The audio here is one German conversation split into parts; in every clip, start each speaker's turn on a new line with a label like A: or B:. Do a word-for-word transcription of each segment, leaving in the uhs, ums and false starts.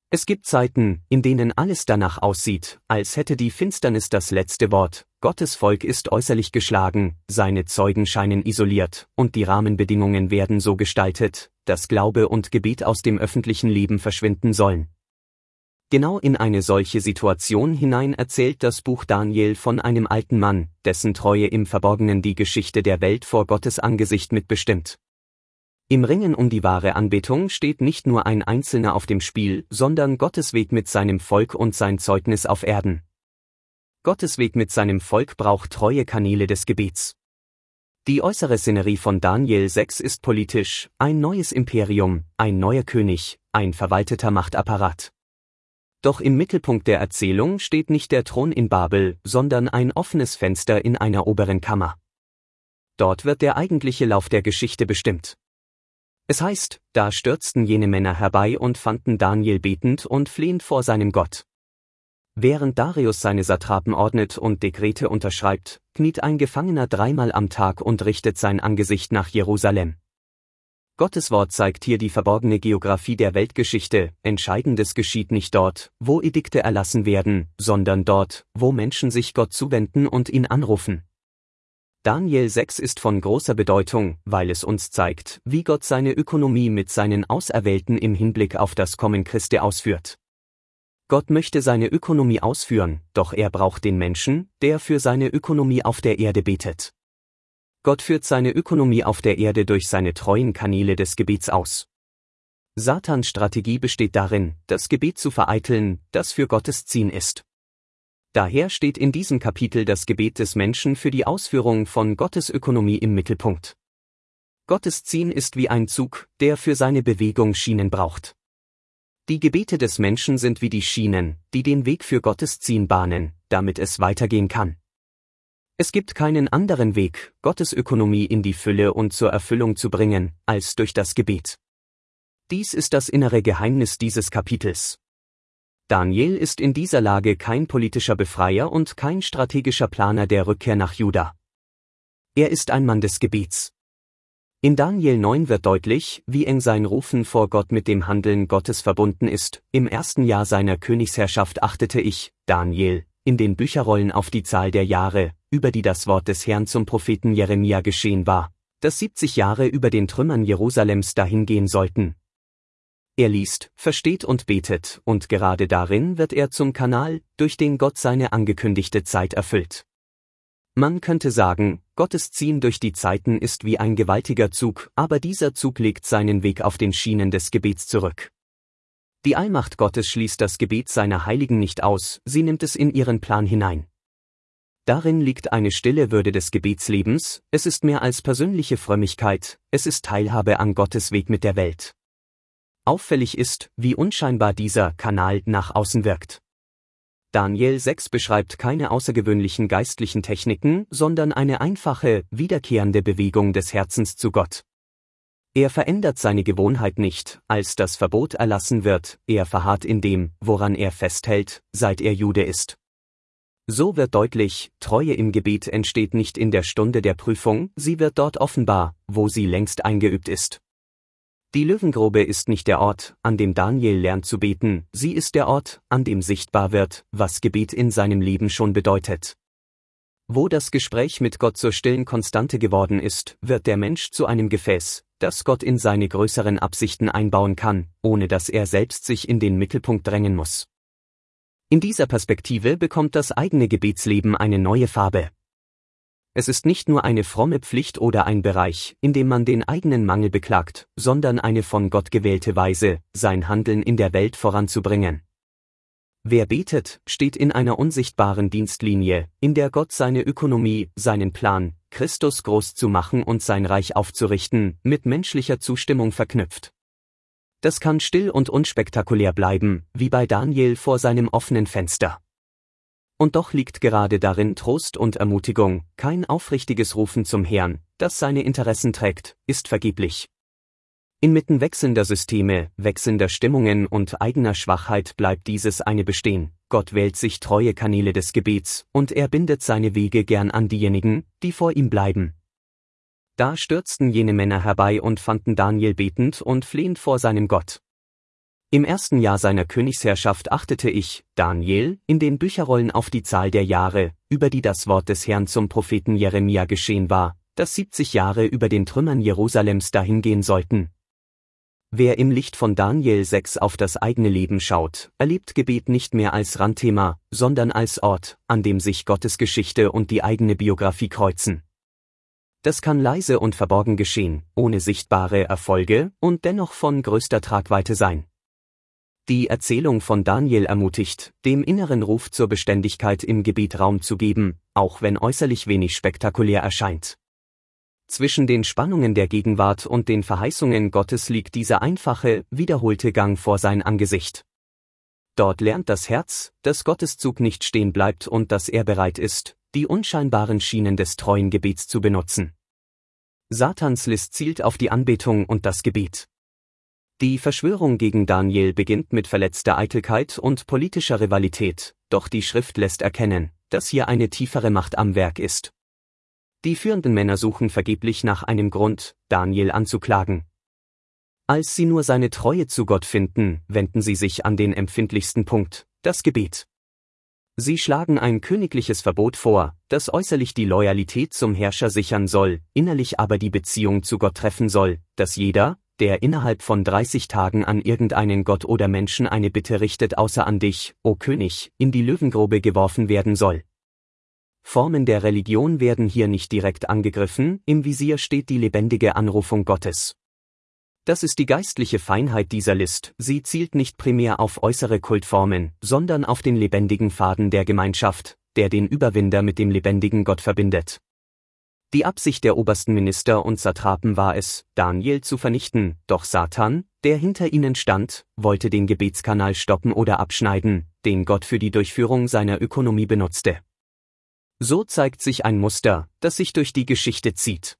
A: Es gibt Zeiten, in denen alles danach aussieht, als hätte die Finsternis das letzte Wort. Gottes Volk ist äußerlich geschlagen, seine Zeugen scheinen isoliert, und die Rahmenbedingungen werden so gestaltet, dass Glaube und Gebet aus dem öffentlichen Leben verschwinden sollen. Genau in eine solche Situation hinein erzählt das Buch Daniel von einem alten Mann, dessen Treue im Verborgenen die Geschichte der Welt vor Gottes Angesicht mitbestimmt. Im Ringen um die wahre Anbetung steht nicht nur ein Einzelner auf dem Spiel, sondern Gottes Weg mit seinem Volk und sein Zeugnis auf Erden. Gottes Weg mit seinem Volk braucht treue Kanäle des Gebets. Die äußere Szenerie von Daniel sechs ist politisch, ein neues Imperium, ein neuer König, ein verwalteter Machtapparat. Doch im Mittelpunkt der Erzählung steht nicht der Thron in Babel, sondern ein offenes Fenster in einer oberen Kammer. Dort wird der eigentliche Lauf der Geschichte bestimmt. Es heißt, da stürzten jene Männer herbei und fanden Daniel betend und flehend vor seinem Gott. Während Darius seine Satrapen ordnet und Dekrete unterschreibt, kniet ein Gefangener dreimal am Tag und richtet sein Angesicht nach Jerusalem. Gottes Wort zeigt hier die verborgene Geografie der Weltgeschichte. Entscheidendes geschieht nicht dort, wo Edikte erlassen werden, sondern dort, wo Menschen sich Gott zuwenden und ihn anrufen. Daniel sechs ist von großer Bedeutung, weil es uns zeigt, wie Gott seine Ökonomie mit seinen Auserwählten im Hinblick auf das Kommen Christi ausführt. Gott möchte seine Ökonomie ausführen, doch er braucht den Menschen, der für seine Ökonomie auf der Erde betet. Gott führt seine Ökonomie auf der Erde durch seine treuen Kanäle des Gebets aus. Satans Strategie besteht darin, das Gebet zu vereiteln, das für Gottes Ziel ist. Daher steht in diesem Kapitel das Gebet des Menschen für die Ausführung von Gottes Ökonomie im Mittelpunkt. Gottes Ziel ist wie ein Zug, der für seine Bewegung Schienen braucht. Die Gebete des Menschen sind wie die Schienen, die den Weg für Gottes Ziel bahnen, damit es weitergehen kann. Es gibt keinen anderen Weg, Gottes Ökonomie in die Fülle und zur Erfüllung zu bringen, als durch das Gebet. Dies ist das innere Geheimnis dieses Kapitels. Daniel ist in dieser Lage kein politischer Befreier und kein strategischer Planer der Rückkehr nach Juda. Er ist ein Mann des Gebets. In Daniel neun wird deutlich, wie eng sein Rufen vor Gott mit dem Handeln Gottes verbunden ist. Im ersten Jahr seiner Königsherrschaft achtete ich, Daniel, in den Bücherrollen auf die Zahl der Jahre, über die das Wort des Herrn zum Propheten Jeremia geschehen war, dass siebzig Jahre über den Trümmern Jerusalems dahingehen sollten. Er liest, versteht und betet, und gerade darin wird er zum Kanal, durch den Gott seine angekündigte Zeit erfüllt. Man könnte sagen, Gottes Ziehen durch die Zeiten ist wie ein gewaltiger Zug, aber dieser Zug legt seinen Weg auf den Schienen des Gebets zurück. Die Allmacht Gottes schließt das Gebet seiner Heiligen nicht aus, sie nimmt es in ihren Plan hinein. Darin liegt eine stille Würde des Gebetslebens, es ist mehr als persönliche Frömmigkeit, es ist Teilhabe an Gottes Weg mit der Welt. Auffällig ist, wie unscheinbar dieser Kanal nach außen wirkt. Daniel sechs beschreibt keine außergewöhnlichen geistlichen Techniken, sondern eine einfache, wiederkehrende Bewegung des Herzens zu Gott. Er verändert seine Gewohnheit nicht, als das Verbot erlassen wird, er verharrt in dem, woran er festhält, seit er Jude ist. So wird deutlich, Treue im Gebet entsteht nicht in der Stunde der Prüfung, sie wird dort offenbar, wo sie längst eingeübt ist. Die Löwengrube ist nicht der Ort, an dem Daniel lernt zu beten, sie ist der Ort, an dem sichtbar wird, was Gebet in seinem Leben schon bedeutet. Wo das Gespräch mit Gott zur stillen Konstante geworden ist, wird der Mensch zu einem Gefäß, das Gott in seine größeren Absichten einbauen kann, ohne dass er selbst sich in den Mittelpunkt drängen muss. In dieser Perspektive bekommt das eigene Gebetsleben eine neue Farbe. Es ist nicht nur eine fromme Pflicht oder ein Bereich, in dem man den eigenen Mangel beklagt, sondern eine von Gott gewählte Weise, sein Handeln in der Welt voranzubringen. Wer betet, steht in einer unsichtbaren Dienstlinie, in der Gott seine Ökonomie, seinen Plan, Christus groß zu machen und sein Reich aufzurichten, mit menschlicher Zustimmung verknüpft. Das kann still und unspektakulär bleiben, wie bei Daniel vor seinem offenen Fenster. Und doch liegt gerade darin Trost und Ermutigung, kein aufrichtiges Rufen zum Herrn, das seine Interessen trägt, ist vergeblich. Inmitten wechselnder Systeme, wechselnder Stimmungen und eigener Schwachheit bleibt dieses eine bestehen, Gott wählt sich treue Kanäle des Gebets, und er bindet seine Wege gern an diejenigen, die vor ihm bleiben. Da stürzten jene Männer herbei und fanden Daniel betend und flehend vor seinem Gott. Im ersten Jahr seiner Königsherrschaft achtete ich, Daniel, in den Bücherrollen auf die Zahl der Jahre, über die das Wort des Herrn zum Propheten Jeremia geschehen war, dass siebzig Jahre über den Trümmern Jerusalems dahingehen sollten. Wer im Licht von Daniel sechs auf das eigene Leben schaut, erlebt Gebet nicht mehr als Randthema, sondern als Ort, an dem sich Gottes Geschichte und die eigene Biografie kreuzen. Das kann leise und verborgen geschehen, ohne sichtbare Erfolge und dennoch von größter Tragweite sein. Die Erzählung von Daniel ermutigt, dem inneren Ruf zur Beständigkeit im Gebet Raum zu geben, auch wenn äußerlich wenig spektakulär erscheint. Zwischen den Spannungen der Gegenwart und den Verheißungen Gottes liegt dieser einfache, wiederholte Gang vor sein Angesicht. Dort lernt das Herz, dass Gottes Zug nicht stehen bleibt und dass er bereit ist, die unscheinbaren Schienen des treuen Gebets zu benutzen. Satans List zielt auf die Anbetung und das Gebet. Die Verschwörung gegen Daniel beginnt mit verletzter Eitelkeit und politischer Rivalität, doch die Schrift lässt erkennen, dass hier eine tiefere Macht am Werk ist. Die führenden Männer suchen vergeblich nach einem Grund, Daniel anzuklagen. Als sie nur seine Treue zu Gott finden, wenden sie sich an den empfindlichsten Punkt, das Gebet. Sie schlagen ein königliches Verbot vor, das äußerlich die Loyalität zum Herrscher sichern soll, innerlich aber die Beziehung zu Gott treffen soll, dass jeder, der innerhalb von dreißig Tagen an irgendeinen Gott oder Menschen eine Bitte richtet außer an dich, o König, in die Löwengrube geworfen werden soll. Formen der Religion werden hier nicht direkt angegriffen, im Visier steht die lebendige Anrufung Gottes. Das ist die geistliche Feinheit dieser List, sie zielt nicht primär auf äußere Kultformen, sondern auf den lebendigen Faden der Gemeinschaft, der den Überwinder mit dem lebendigen Gott verbindet. Die Absicht der obersten Minister und Satrapen war es, Daniel zu vernichten, doch Satan, der hinter ihnen stand, wollte den Gebetskanal stoppen oder abschneiden, den Gott für die Durchführung seiner Ökonomie benutzte. So zeigt sich ein Muster, das sich durch die Geschichte zieht.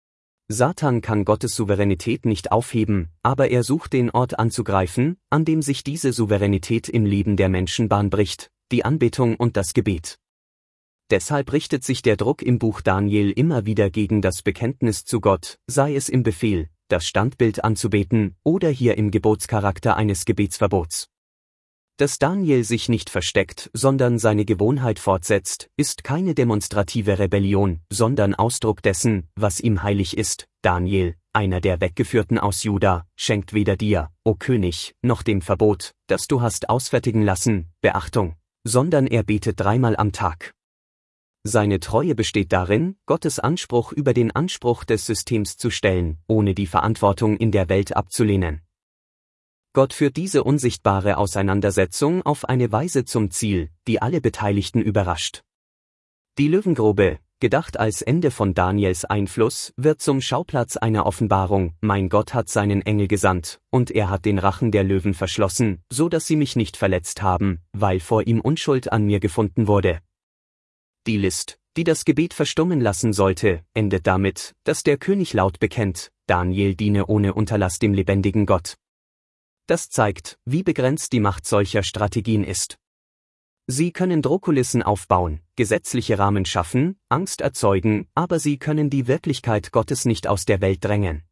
A: Satan kann Gottes Souveränität nicht aufheben, aber er sucht den Ort anzugreifen, an dem sich diese Souveränität im Leben der Menschen Bahn bricht, die Anbetung und das Gebet. Deshalb richtet sich der Druck im Buch Daniel immer wieder gegen das Bekenntnis zu Gott, sei es im Befehl, das Standbild anzubeten, oder hier im Gebotscharakter eines Gebetsverbots. Dass Daniel sich nicht versteckt, sondern seine Gewohnheit fortsetzt, ist keine demonstrative Rebellion, sondern Ausdruck dessen, was ihm heilig ist. Daniel, einer der Weggeführten aus Juda, schenkt weder dir, o König, noch dem Verbot, das du hast ausfertigen lassen, Beachtung, sondern er betet dreimal am Tag. Seine Treue besteht darin, Gottes Anspruch über den Anspruch des Systems zu stellen, ohne die Verantwortung in der Welt abzulehnen. Gott führt diese unsichtbare Auseinandersetzung auf eine Weise zum Ziel, die alle Beteiligten überrascht. Die Löwengrube, gedacht als Ende von Daniels Einfluss, wird zum Schauplatz einer Offenbarung, mein Gott hat seinen Engel gesandt, und er hat den Rachen der Löwen verschlossen, so dass sie mich nicht verletzt haben, weil vor ihm Unschuld an mir gefunden wurde. Die List, die das Gebet verstummen lassen sollte, endet damit, dass der König laut bekennt, Daniel diene ohne Unterlass dem lebendigen Gott. Das zeigt, wie begrenzt die Macht solcher Strategien ist. Sie können Drohkulissen aufbauen, gesetzliche Rahmen schaffen, Angst erzeugen, aber sie können die Wirklichkeit Gottes nicht aus der Welt drängen.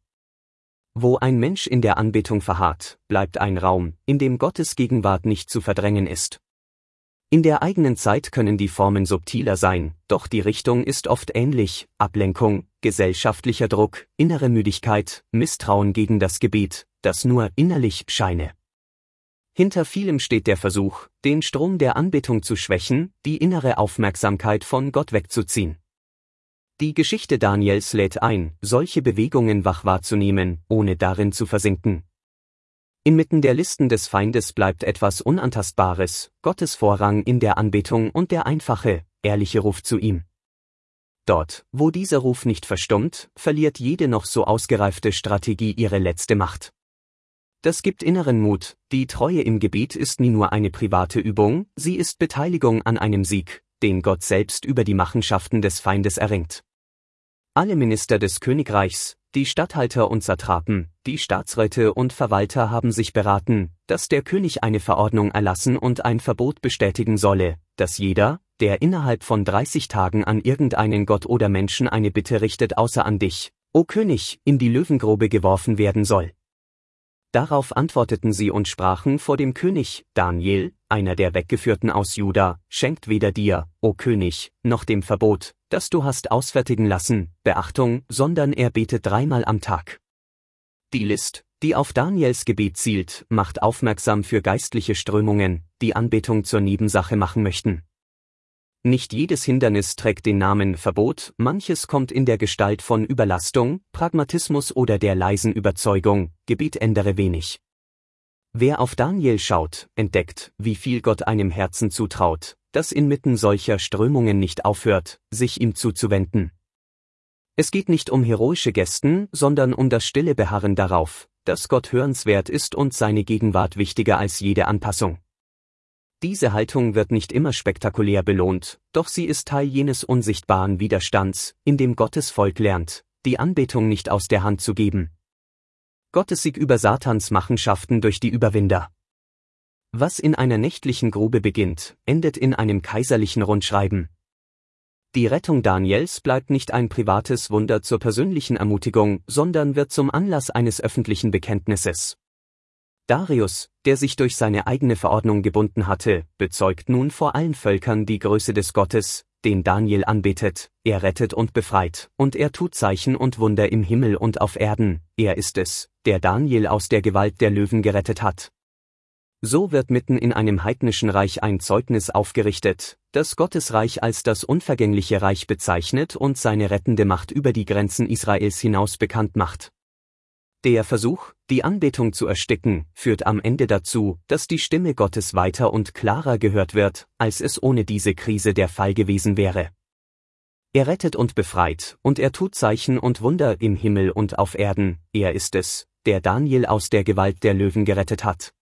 A: Wo ein Mensch in der Anbetung verharrt, bleibt ein Raum, in dem Gottes Gegenwart nicht zu verdrängen ist. In der eigenen Zeit können die Formen subtiler sein, doch die Richtung ist oft ähnlich: Ablenkung, gesellschaftlicher Druck, innere Müdigkeit, Misstrauen gegen das Gebet, das nur innerlich scheine. Hinter vielem steht der Versuch, den Strom der Anbetung zu schwächen, die innere Aufmerksamkeit von Gott wegzuziehen. Die Geschichte Daniels lädt ein, solche Bewegungen wach wahrzunehmen, ohne darin zu versinken. Inmitten der Listen des Feindes bleibt etwas Unantastbares, Gottes Vorrang in der Anbetung und der einfache, ehrliche Ruf zu ihm. Dort, wo dieser Ruf nicht verstummt, verliert jede noch so ausgereifte Strategie ihre letzte Macht. Das gibt inneren Mut, die Treue im Gebet ist nie nur eine private Übung, sie ist Beteiligung an einem Sieg, den Gott selbst über die Machenschaften des Feindes erringt. Alle Minister des Königreichs, die Statthalter und Satrapen, die Staatsräte und Verwalter haben sich beraten, dass der König eine Verordnung erlassen und ein Verbot bestätigen solle, dass jeder, der innerhalb von dreißig Tagen an irgendeinen Gott oder Menschen eine Bitte richtet außer an dich, o König, in die Löwengrube geworfen werden soll. Darauf antworteten sie und sprachen vor dem König: Daniel, einer der Weggeführten aus Juda, schenkt weder dir, o König, noch dem Verbot, das du hast ausfertigen lassen, Beachtung, sondern er betet dreimal am Tag. Die List, die auf Daniels Gebet zielt, macht aufmerksam für geistliche Strömungen, die Anbetung zur Nebensache machen möchten. Nicht jedes Hindernis trägt den Namen Verbot, manches kommt in der Gestalt von Überlastung, Pragmatismus oder der leisen Überzeugung, Gebet ändere wenig. Wer auf Daniel schaut, entdeckt, wie viel Gott einem Herzen zutraut, das inmitten solcher Strömungen nicht aufhört, sich ihm zuzuwenden. Es geht nicht um heroische Gesten, sondern um das stille Beharren darauf, dass Gott hörenswert ist und seine Gegenwart wichtiger als jede Anpassung. Diese Haltung wird nicht immer spektakulär belohnt, doch sie ist Teil jenes unsichtbaren Widerstands, in dem Gottes Volk lernt, die Anbetung nicht aus der Hand zu geben. Gottes Sieg über Satans Machenschaften durch die Überwinder. Was in einer nächtlichen Grube beginnt, endet in einem kaiserlichen Rundschreiben. Die Rettung Daniels bleibt nicht ein privates Wunder zur persönlichen Ermutigung, sondern wird zum Anlass eines öffentlichen Bekenntnisses. Darius, der sich durch seine eigene Verordnung gebunden hatte, bezeugt nun vor allen Völkern die Größe des Gottes, den Daniel anbetet: Er rettet und befreit, und er tut Zeichen und Wunder im Himmel und auf Erden, er ist es, der Daniel aus der Gewalt der Löwen gerettet hat. So wird mitten in einem heidnischen Reich ein Zeugnis aufgerichtet, das Gottes Reich als das unvergängliche Reich bezeichnet und seine rettende Macht über die Grenzen Israels hinaus bekannt macht. Der Versuch, die Anbetung zu ersticken, führt am Ende dazu, dass die Stimme Gottes weiter und klarer gehört wird, als es ohne diese Krise der Fall gewesen wäre. Er rettet und befreit, und er tut Zeichen und Wunder im Himmel und auf Erden, er ist es, der Daniel aus der Gewalt der Löwen gerettet hat.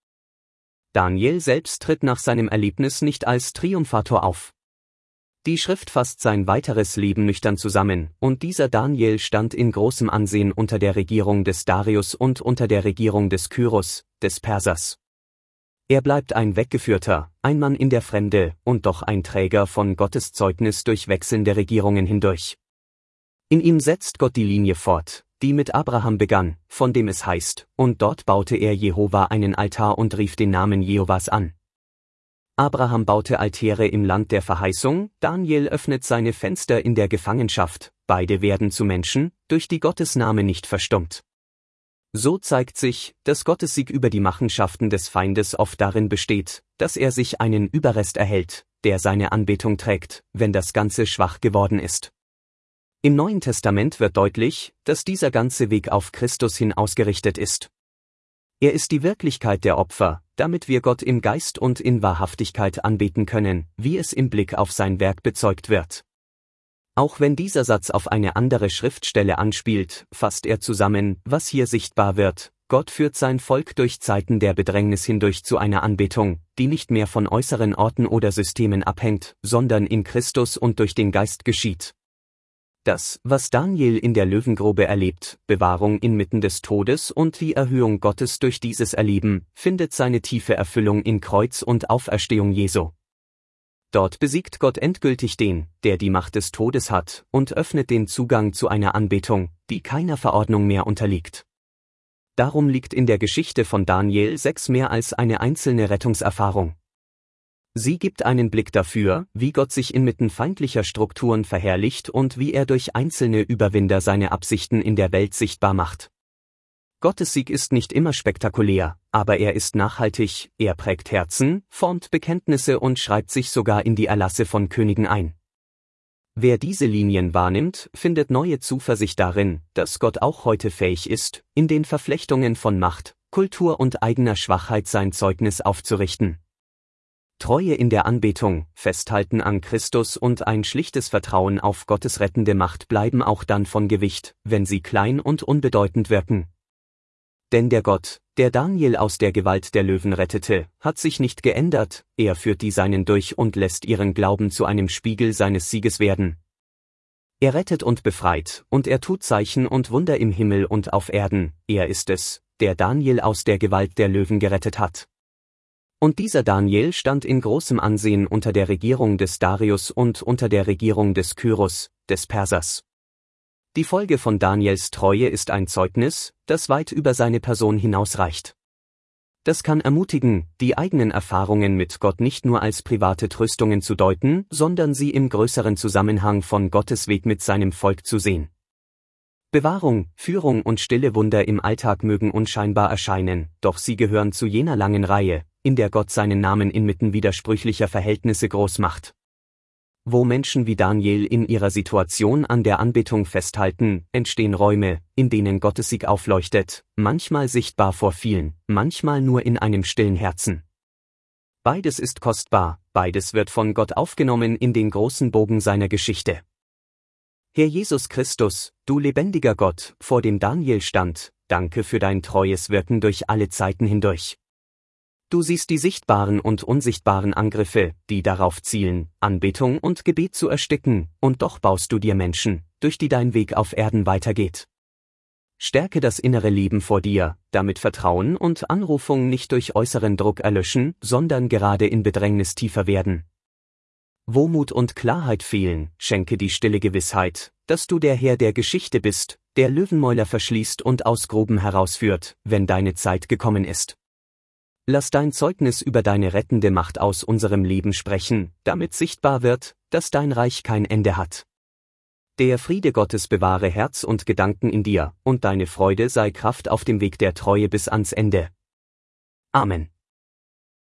A: Daniel selbst tritt nach seinem Erlebnis nicht als Triumphator auf. Die Schrift fasst sein weiteres Leben nüchtern zusammen, und dieser Daniel stand in großem Ansehen unter der Regierung des Darius und unter der Regierung des Kyros, des Persers. Er bleibt ein Weggeführter, ein Mann in der Fremde, und doch ein Träger von Gottes Zeugnis durch wechselnde Regierungen hindurch. In ihm setzt Gott die Linie fort, die mit Abraham begann, von dem es heißt: Und dort baute er Jehova einen Altar und rief den Namen Jehovas an. Abraham baute Altäre im Land der Verheißung, Daniel öffnet seine Fenster in der Gefangenschaft, beide werden zu Menschen, durch die Gottes Name nicht verstummt. So zeigt sich, dass Gottes Sieg über die Machenschaften des Feindes oft darin besteht, dass er sich einen Überrest erhält, der seine Anbetung trägt, wenn das Ganze schwach geworden ist. Im Neuen Testament wird deutlich, dass dieser ganze Weg auf Christus hin ausgerichtet ist. Er ist die Wirklichkeit der Opfer, damit wir Gott im Geist und in Wahrhaftigkeit anbeten können, wie es im Blick auf sein Werk bezeugt wird. Auch wenn dieser Satz auf eine andere Schriftstelle anspielt, fasst er zusammen, was hier sichtbar wird: Gott führt sein Volk durch Zeiten der Bedrängnis hindurch zu einer Anbetung, die nicht mehr von äußeren Orten oder Systemen abhängt, sondern in Christus und durch den Geist geschieht. Das, was Daniel in der Löwengrube erlebt, Bewahrung inmitten des Todes und die Erhöhung Gottes durch dieses Erleben, findet seine tiefe Erfüllung in Kreuz und Auferstehung Jesu. Dort besiegt Gott endgültig den, der die Macht des Todes hat, und öffnet den Zugang zu einer Anbetung, die keiner Verordnung mehr unterliegt. Darum liegt in der Geschichte von Daniel sechs mehr als eine einzelne Rettungserfahrung. Sie gibt einen Blick dafür, wie Gott sich inmitten feindlicher Strukturen verherrlicht und wie er durch einzelne Überwinder seine Absichten in der Welt sichtbar macht. Gottes Sieg ist nicht immer spektakulär, aber er ist nachhaltig, er prägt Herzen, formt Bekenntnisse und schreibt sich sogar in die Erlasse von Königen ein. Wer diese Linien wahrnimmt, findet neue Zuversicht darin, dass Gott auch heute fähig ist, in den Verflechtungen von Macht, Kultur und eigener Schwachheit sein Zeugnis aufzurichten. Treue in der Anbetung, Festhalten an Christus und ein schlichtes Vertrauen auf Gottes rettende Macht bleiben auch dann von Gewicht, wenn sie klein und unbedeutend wirken. Denn der Gott, der Daniel aus der Gewalt der Löwen rettete, hat sich nicht geändert, er führt die Seinen durch und lässt ihren Glauben zu einem Spiegel seines Sieges werden. Er rettet und befreit, und er tut Zeichen und Wunder im Himmel und auf Erden, er ist es, der Daniel aus der Gewalt der Löwen gerettet hat. Und dieser Daniel stand in großem Ansehen unter der Regierung des Darius und unter der Regierung des Kyros, des Persers. Die Folge von Daniels Treue ist ein Zeugnis, das weit über seine Person hinausreicht. Das kann ermutigen, die eigenen Erfahrungen mit Gott nicht nur als private Tröstungen zu deuten, sondern sie im größeren Zusammenhang von Gottes Weg mit seinem Volk zu sehen. Bewahrung, Führung und stille Wunder im Alltag mögen unscheinbar erscheinen, doch sie gehören zu jener langen Reihe, in der Gott seinen Namen inmitten widersprüchlicher Verhältnisse groß macht. Wo Menschen wie Daniel in ihrer Situation an der Anbetung festhalten, entstehen Räume, in denen Gottes Sieg aufleuchtet, manchmal sichtbar vor vielen, manchmal nur in einem stillen Herzen. Beides ist kostbar, beides wird von Gott aufgenommen in den großen Bogen seiner Geschichte. Herr Jesus Christus, du lebendiger Gott, vor dem Daniel stand, danke für dein treues Wirken durch alle Zeiten hindurch. Du siehst die sichtbaren und unsichtbaren Angriffe, die darauf zielen, Anbetung und Gebet zu ersticken, und doch baust du dir Menschen, durch die dein Weg auf Erden weitergeht. Stärke das innere Leben vor dir, damit Vertrauen und Anrufung nicht durch äußeren Druck erlöschen, sondern gerade in Bedrängnis tiefer werden. Wo Mut und Klarheit fehlen, schenke die stille Gewissheit, dass du der Herr der Geschichte bist, der Löwenmäuler verschließt und aus Gruben herausführt, wenn deine Zeit gekommen ist. Lass dein Zeugnis über deine rettende Macht aus unserem Leben sprechen, damit sichtbar wird, dass dein Reich kein Ende hat. Der Friede Gottes bewahre Herz und Gedanken in dir, und deine Freude sei Kraft auf dem Weg der Treue bis ans Ende. Amen.